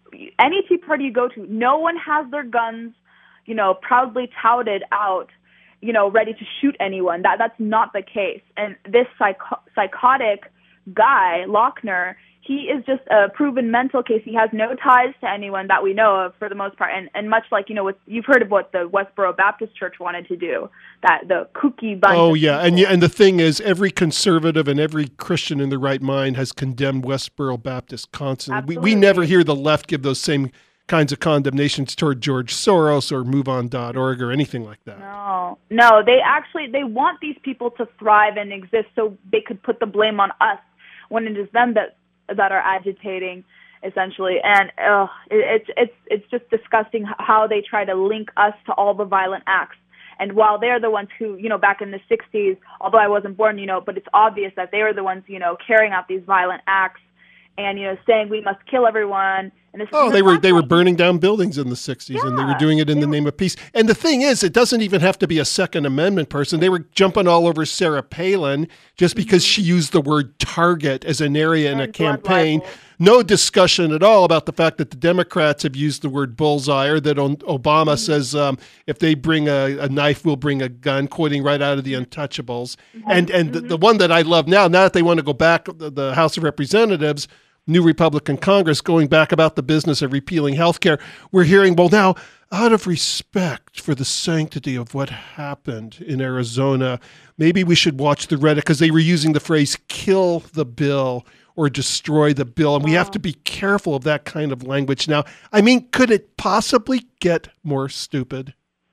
Any Tea Party you go to, no one has their guns, you know, proudly touted out, you know, ready to shoot anyone. That that's not the case. And this psycho- psychotic guy, Lochner, he is just a proven mental case. He has no ties to anyone that we know of for the most part. And, and much like, you know, with, you've heard of what the Westboro Baptist Church wanted to do, that the kooky bunch. Oh, of yeah. And, people. and the thing is, every conservative and every Christian in their right mind has condemned Westboro Baptist constantly. We, we never hear the left give those same kinds of condemnations toward George Soros or move on dot org or anything like that. No, no, they actually, they want these people to thrive and exist so they could put the blame on us when it is them that that are agitating, essentially. And uh, it, it's it's it's just disgusting how they try to link us to all the violent acts. And while they're the ones who, you know, back in the sixties, although I wasn't born, you know, but it's obvious that they were the ones, you know, carrying out these violent acts and, you know, saying we must kill everyone. And this Oh, is they were they were like, burning down buildings in the sixties, and they were Yeah, doing it in they the were- name of peace. And the thing is, it doesn't even have to be a Second Amendment person. They were jumping all over Sarah Palin just because she used the word target as an area in a And blood campaign. libel. No discussion at all about the fact that the Democrats have used the word bullseye, or that O- Obama says um, if they bring a, a knife, we'll bring a gun, quoting right out of the Untouchables. And and the, the one that I love now, now that they want to go back, the, the House of Representatives, new Republican Congress, going back about the business of repealing health care, we're hearing, well, now, out of respect for the sanctity of what happened in Arizona, maybe we should watch the Reddit, because they were using the phrase kill the bill or destroy the bill. And we have to be careful of that kind of language now. I mean, could it possibly get more stupid?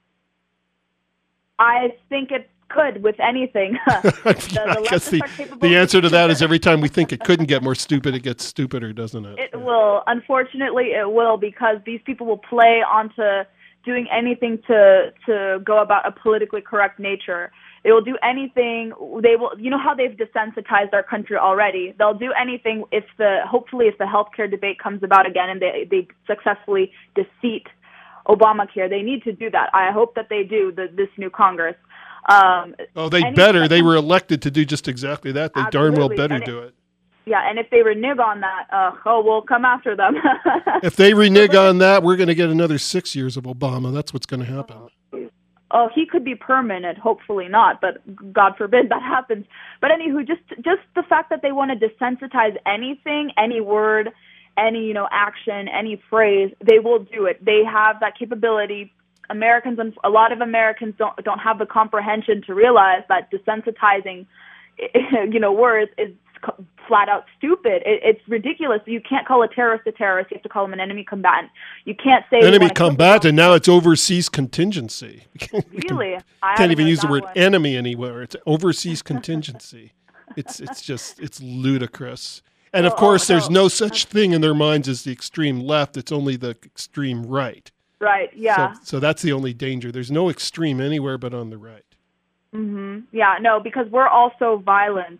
I think it could with anything. the, I the guess the, leftists are capable the of- answer to that is every time we think it couldn't get more stupid, it gets stupider, doesn't it? It will. Unfortunately, it will, because these people will play onto doing anything to to go about a politically correct nature. They will do anything. They will. You know how they've desensitized our country already. They'll do anything if the hopefully if the healthcare debate comes about again and they they successfully defeat Obamacare. They need to do that. I hope that they do. The, this new Congress. Um, Oh, they any- better. They were elected to do just exactly that. They darn well Absolutely. better And it- do it. yeah, and if they renege on that, uh, oh, we'll come after them. If they renege on that, we're going to get another six years of Obama. That's what's going to happen. Oh, he could be permanent. Hopefully not, but God forbid that happens. But anywho, just just the fact that they want to desensitize anything, any word, any you know action, any phrase, they will do it. They have that capability. Americans, a lot of Americans don't don't have the comprehension to realize that desensitizing, you know, words is flat out stupid. It, it's ridiculous. You can't call a terrorist a terrorist. You have to call him an enemy combatant. You can't say you Enemy wanna kill combatant. someone. Now it's overseas contingency. We can't- we can- Really? I Can't haven't even heard use the that word one. enemy anywhere. It's overseas contingency. It's it's just it's ludicrous. And of Oh, course, there's no. no such thing in their minds as the extreme left. It's only the extreme right. Right. Yeah. So, so that's the only danger. There's no extreme anywhere but on the right. hmm Yeah, no, because we're also violent.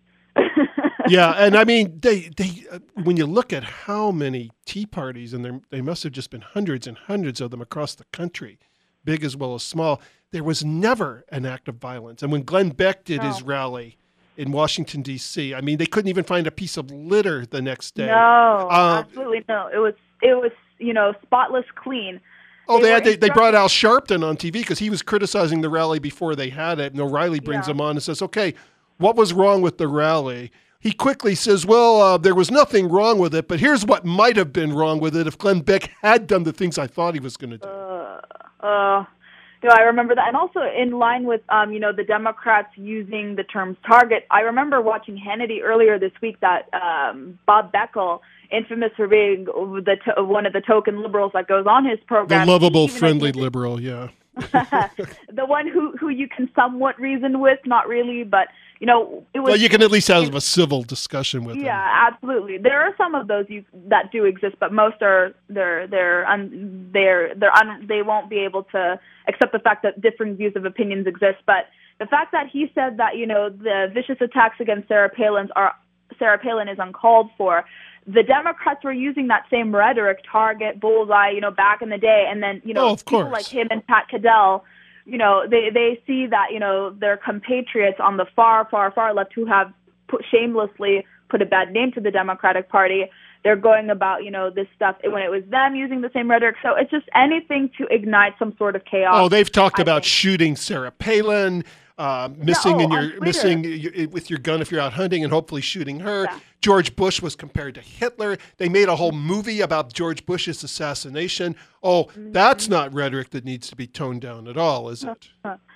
Yeah, and I mean, they they uh, when you look at how many tea parties, and there they must have just been hundreds and hundreds of them across the country, big as well as small. There was never an act of violence. And when Glenn Beck did his No. rally in Washington D C, I mean, they couldn't even find a piece of litter the next day. No, Uh, absolutely no. It was it was you know spotless clean. Oh, they They had, were they, they brought Al Sharpton on T V because he was criticizing the rally before they had it. And O'Reilly brings Yeah. him on and says, okay, what was wrong with the rally? he quickly says, well, uh, there was nothing wrong with it, but here's what might have been wrong with it if Glenn Beck had done the things I thought he was going to do. Uh, uh, you know, I remember that. And also in line with, um, you know, the Democrats using the term target, I remember watching Hannity earlier this week that um, Bob Beckel, infamous for being the to- one of the token liberals that goes on his program. The lovable, friendly liberal, yeah. The one who, who you can somewhat reason with, not really, but, you know, it was... Well, you can at least have a civil discussion with yeah, him. Yeah, absolutely. There are some of those you, that do exist, but most are, they're, they're, un, they're, they're un, they won't be able to accept the fact that differing views of opinions exist. But the fact that he said that, you know, the vicious attacks against Sarah Palin's are, Sarah Palin is uncalled for, the Democrats were using that same rhetoric, target, bullseye, you know, back in the day. And then, you know, oh, of people course. like him and Pat Caddell, you know, they, they see that, you know, their compatriots on the far, far, far left who have put, shamelessly put a bad name to the Democratic Party, they're going about, you know, this stuff when it was them using the same rhetoric. So it's just anything to ignite some sort of chaos. Oh, they've talked I about think. shooting Sarah Palin, uh, missing yeah, oh, in your Twitter. missing y- with your gun if you're out hunting, and hopefully shooting her. Yeah. George Bush was compared to Hitler. They made a whole movie about George Bush's assassination. Oh, Mm-hmm. that's not rhetoric that needs to be toned down at all, is it?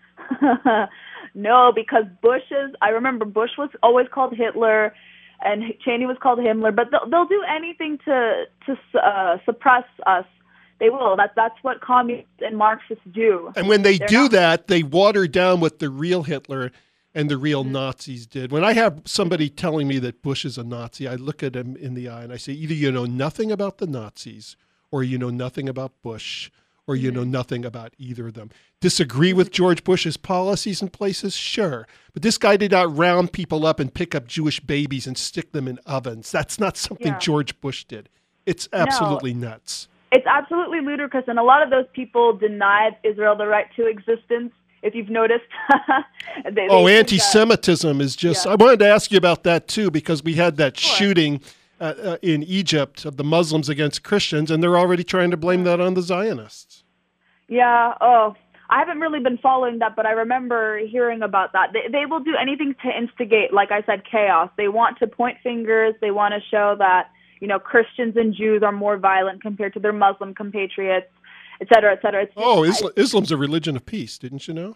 No, because Bush's, I remember Bush was always called Hitler and Cheney was called Himmler, but they'll, they'll do anything to to uh, suppress us. They will. That's that's what communists and Marxists do. And when they They're do not- that, they water down what the real Hitler and the real Mm-hmm. Nazis did. When I have somebody telling me that Bush is a Nazi, I look at him in the eye and I say, either you know nothing about the Nazis, or you know nothing about Bush, or you know nothing about either of them. Disagree with George Bush's policies and places? Sure. But this guy did not round people up and pick up Jewish babies and stick them in ovens. That's not something Yeah. George Bush did. It's absolutely nuts. It's absolutely ludicrous, and a lot of those people denied Israel the right to existence, if you've noticed. they, they Oh, think that- anti-Semitism is just... Yeah. I wanted to ask you about that, too, because we had that Sure. shooting uh, uh, in Egypt of the Muslims against Christians, and they're already trying to blame that on the Zionists. Yeah, oh, I haven't really been following that, but I remember hearing about that. They, they will do anything to instigate, like I said, chaos. They want to point fingers. They want to show that, you know, Christians and Jews are more violent compared to their Muslim compatriots, et cetera, et cetera. It's just, Oh, Islam, Islam's a religion of peace, didn't you know?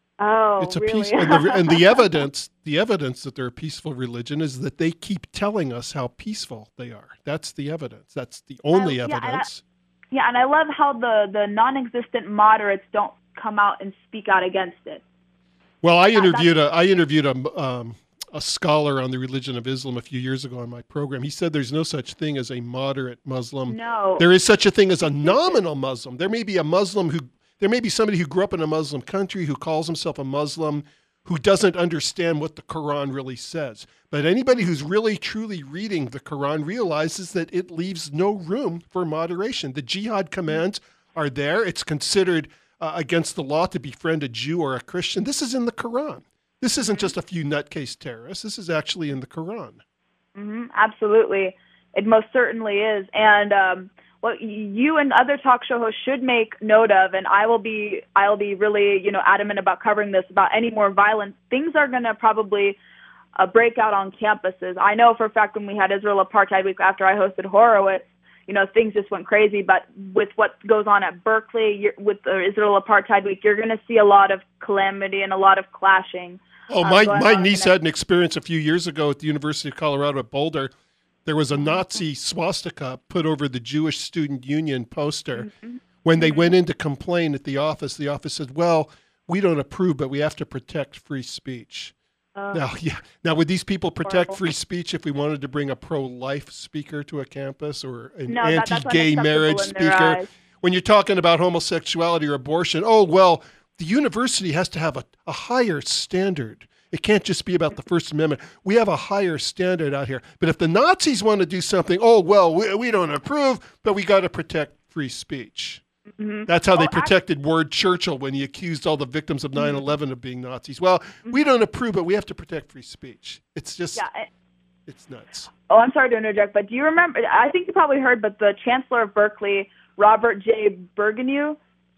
oh, It's a really? peace, and the, and the evidence, the evidence that they're a peaceful religion is that they keep telling us how peaceful they are. That's the evidence. That's the only Uh, yeah, and I- evidence. Yeah, and I love how the, the non-existent moderates don't come out and speak out against it. Well, I Yeah, that's- interviewed a I interviewed a um, a scholar on the religion of Islam a few years ago on my program. He said there's no such thing as a moderate Muslim. No. There is such a thing as a nominal Muslim. There may be a Muslim who there may be somebody who grew up in a Muslim country who calls himself a Muslim who doesn't understand what the Quran really says. But anybody who's really truly reading the Quran realizes that it leaves no room for moderation. The jihad commands are there. It's considered uh, against the law to befriend a Jew or a Christian. This is in the Quran. This isn't just a few nutcase terrorists. This is actually in the Quran. hmm absolutely. It most certainly is. And um, what you and other talk show hosts should make note of, and I will be, I will be really, you know, adamant about covering this, about any more violence. Things are going to probably uh, break out on campuses. I know for a fact when we had Israel Apartheid Week after I hosted Horowitz, you know, things just went crazy. But with what goes on at Berkeley, you're, with the Israel Apartheid Week, you're going to see a lot of calamity and a lot of clashing. Oh, uh, my, going my on niece in had an experience a few years ago at the University of Colorado at Boulder. There was a Nazi swastika put over the Jewish Student Union poster. When they went in to complain at the office, the office said, well, we don't approve, but we have to protect free speech. Uh, Now, yeah. Now, would these people protect Horrible. free speech if we wanted to bring a pro-life speaker to a campus or an No, that- that's anti-gay unacceptable marriage in their speaker? eyes. When you're talking about homosexuality or abortion, oh, well, the university has to have a, a higher standard. It can't just be about the First Amendment. We have a higher standard out here. But if the Nazis want to do something, oh, well, we, we don't approve, but we got to protect free speech. mhm. That's how they Oh, I- protected Ward Churchill when he accused all the victims of nine eleven of being Nazis. Well, we don't approve, but we have to protect free speech. It's just, Yeah. I- it's nuts. Oh, I'm sorry to interject, but do you remember? I think you probably heard, but the Chancellor of Berkeley, Robert J. Burgenew.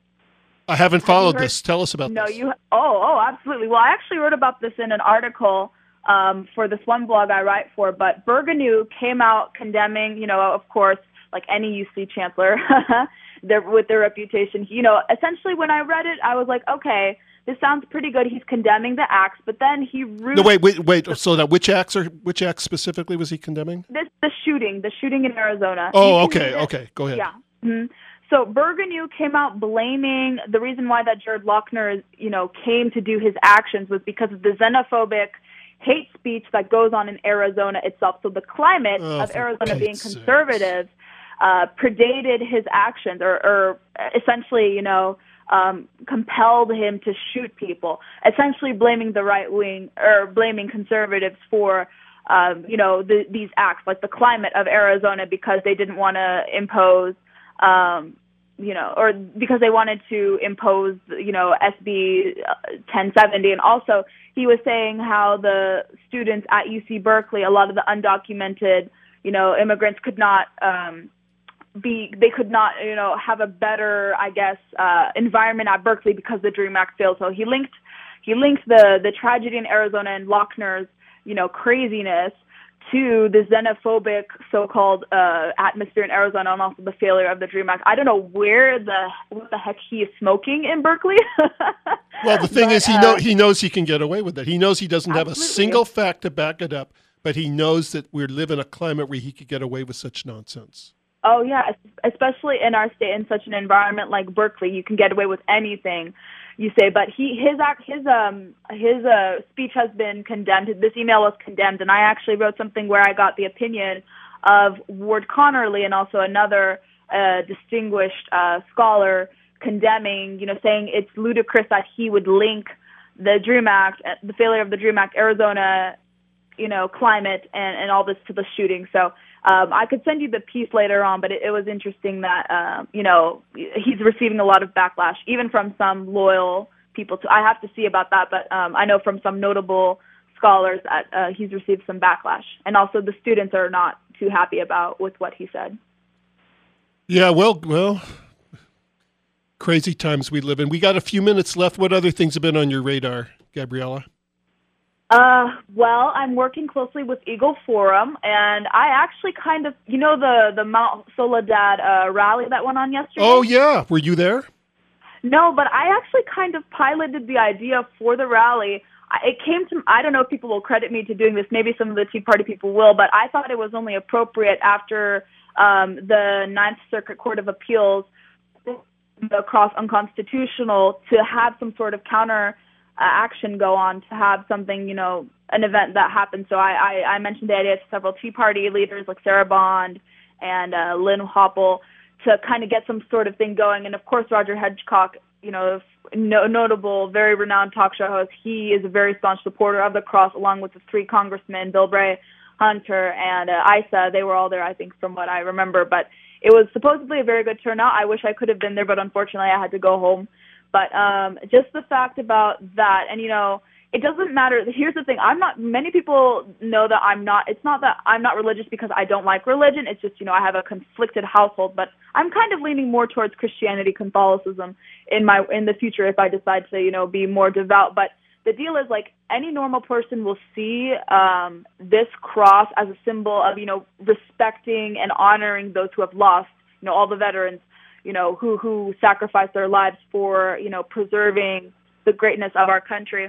I haven't followed heard- this. Tell us about No, this. you. Oh, oh, absolutely. Well, I actually wrote about this in an article um, for this one blog I write for. But Burgenew came out condemning, you know, of course, like any U C chancellor, their, with their reputation. You know, essentially when I read it, I was like, okay, this sounds pretty good. He's condemning the acts, but then he re- no wait wait wait. So that which acts are which acts specifically was he condemning? This the shooting, the shooting in Arizona. Oh, okay, okay, go ahead. Yeah. Mm-hmm. So Burgenew came out blaming the reason why that Jared Loughner, you know, came to do his actions was because of the xenophobic hate speech that goes on in Arizona itself. So the climate oh, of Arizona being sakes. conservative uh, predated his actions, or, or essentially, you know. Um, compelled him to shoot people, essentially blaming the right wing or blaming conservatives for, um, you know, the, these acts, like the climate of Arizona, because they didn't want to impose, um, you know, or because they wanted to impose, you know, S B ten seventy. And also he was saying how the students at U C Berkeley, a lot of the undocumented, you know, immigrants could not, um, be they could not, you know, have a better, I guess, uh, environment at Berkeley because the DREAM Act failed. So he linked he linked the the tragedy in Arizona and Loughner's, you know, craziness to the xenophobic so-called uh, atmosphere in Arizona and also the failure of the DREAM Act. I don't know where the what the heck he is smoking in Berkeley. Well, the thing but, is, he uh, know he knows he can get away with it. He knows he doesn't have a Absolutely. single fact to back it up, but he knows that we live in a climate where he could get away with such nonsense. Oh, yeah, especially in our state, in such an environment like Berkeley, you can get away with anything you say. But he, his, act, his, um, his uh, speech has been condemned. This email was condemned, and I actually wrote something where I got the opinion of Ward Connerly and also another uh, distinguished uh, scholar condemning, you know, saying it's ludicrous that he would link the DREAM Act, the failure of the DREAM Act, Arizona, you know, climate, and, and all this to the shooting. So. Um, I could send you the piece later on, but it, it was interesting that, uh, you know, he's receiving a lot of backlash, even from some loyal people. To, I have to see about that, but um, I know from some notable scholars that uh, he's received some backlash. And also the students are not too happy about with what he said. Yeah, well, well, crazy times we live in. We got a few minutes left. What other things have been on your radar, Gabriella? Uh, well, I'm working closely with Eagle Forum, and I actually kind of, you know, the, the Mount Soledad uh, rally that went on yesterday? Oh, yeah. Were you there? No, but I actually kind of piloted the idea for the rally. I, it came to, I don't know if people will credit me to doing this. Maybe some of the Tea Party people will, but I thought it was only appropriate after um, the Ninth Circuit Court of Appeals across unconstitutional to have some sort of counter Uh, action go on, to have something, you know, an event that happened. So I, I, I mentioned the idea to several Tea Party leaders like Sarah Bond and uh, Lynn Hoppel to kind of get some sort of thing going. And of course, Roger Hedgecock, you know, no, notable, very renowned talk show host, he is a very staunch supporter of the cross, along with the three congressmen, Bill Bray, Hunter, and uh, Issa. They were all there, I think, from what I remember. But it was supposedly a very good turnout. I wish I could have been there, but unfortunately I had to go home. But um, just the fact about that, and, you know, it doesn't matter. Here's the thing. I'm not, many people know that I'm not, it's not that I'm not religious because I don't like religion. It's just, you know, I have a conflicted household, but I'm kind of leaning more towards Christianity, Catholicism in my, in the future if I decide to, you know, be more devout. But the deal is, like, any normal person will see um, this cross as a symbol of, you know, respecting and honoring those who have lost, you know, all the veterans, you know, who, who sacrificed their lives for, you know, preserving the greatness of our country.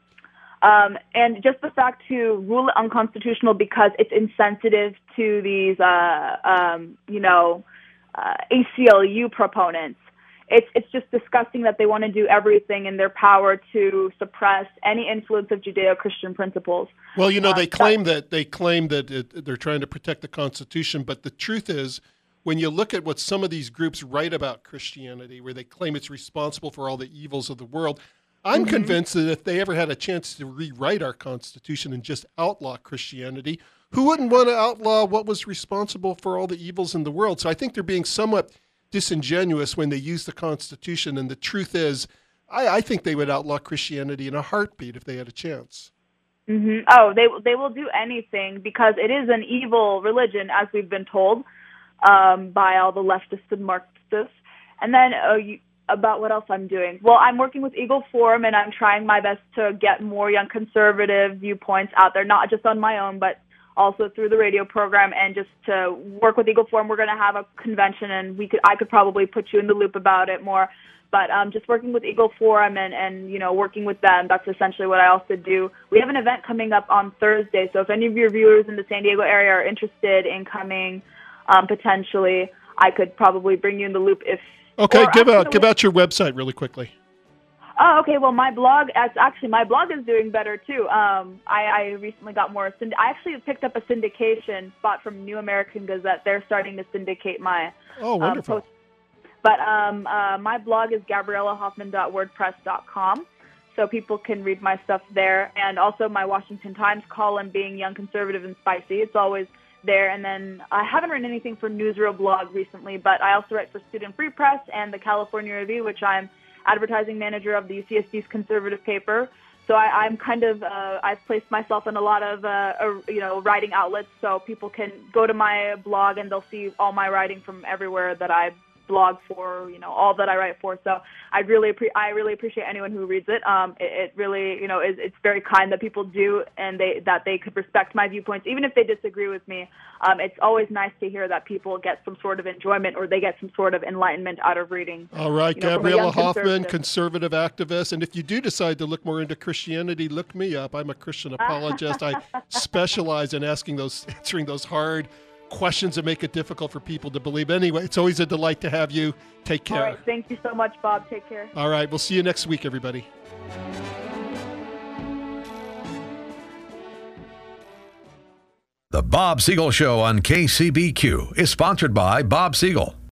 Um, and just the fact to rule it unconstitutional because it's insensitive to these, uh, um, you know, uh, A C L U proponents. It's it's just disgusting that they want to do everything in their power to suppress any influence of Judeo-Christian principles. Well, you know, Uh, they claim that they claim that it, they're trying to protect the Constitution, but the truth is, when you look at what some of these groups write about Christianity, where they claim it's responsible for all the evils of the world, I'm mm-hmm. convinced that if they ever had a chance to rewrite our Constitution and just outlaw Christianity, who wouldn't want to outlaw what was responsible for all the evils in the world? So I think they're being somewhat disingenuous when they use the Constitution. And the truth is, I, I think they would outlaw Christianity in a heartbeat if they had a chance. Mm-hmm. Oh, they they will do anything because it is an evil religion, as we've been told. Um, by all the leftists and Marxists. And then uh, you, about what else I'm doing. Well, I'm working with Eagle Forum, and I'm trying my best to get more young conservative viewpoints out there, not just on my own, but also through the radio program, and just to work with Eagle Forum. We're going to have a convention, and we could I could probably put you in the loop about it more. But um, just working with Eagle Forum and, and, you know, working with them, that's essentially what I also do. We have an event coming up on Thursday, so if any of your viewers in the San Diego area are interested in coming um, potentially, I could probably bring you in the loop if... Okay, give out give out your website really quickly. Oh, okay. Well, my blog, actually, my blog is doing better, too. Um, I, I recently got more... Synd- I actually picked up a syndication spot from New American Gazette. They're starting to syndicate my... Oh, wonderful. Um, post- But um, uh, my blog is gabriella hoffman dot wordpress dot com, so people can read my stuff there. And also my Washington Times column, Being Young, Conservative, and Spicy. It's always there. And then I haven't written anything for Newsreel blog recently, but I also write for Student Free Press and the California Review, which I'm advertising manager of the U C S D's conservative paper. So I, I'm kind of, uh, I've placed myself in a lot of, uh, uh, you know, writing outlets, so people can go to my blog and they'll see all my writing from everywhere that I blog for, you know, all that I write for. So I really, appre- I really appreciate anyone who reads it. Um, it, it really, you know, is, it's very kind that people do, and they that they could respect my viewpoints, even if they disagree with me. Um, it's always nice to hear that people get some sort of enjoyment or they get some sort of enlightenment out of reading. All right, you know, Gabriella Hoffman, conservative activist. And if you do decide to look more into Christianity, look me up. I'm a Christian apologist. I specialize in asking those, answering those hard questions that make it difficult for people to believe. Anyway, it's always a delight to have you. Take care. All right. Thank you so much, Bob. Take care. All right. We'll see you next week, everybody. The Bob Siegel Show on K C B Q is sponsored by Bob Siegel.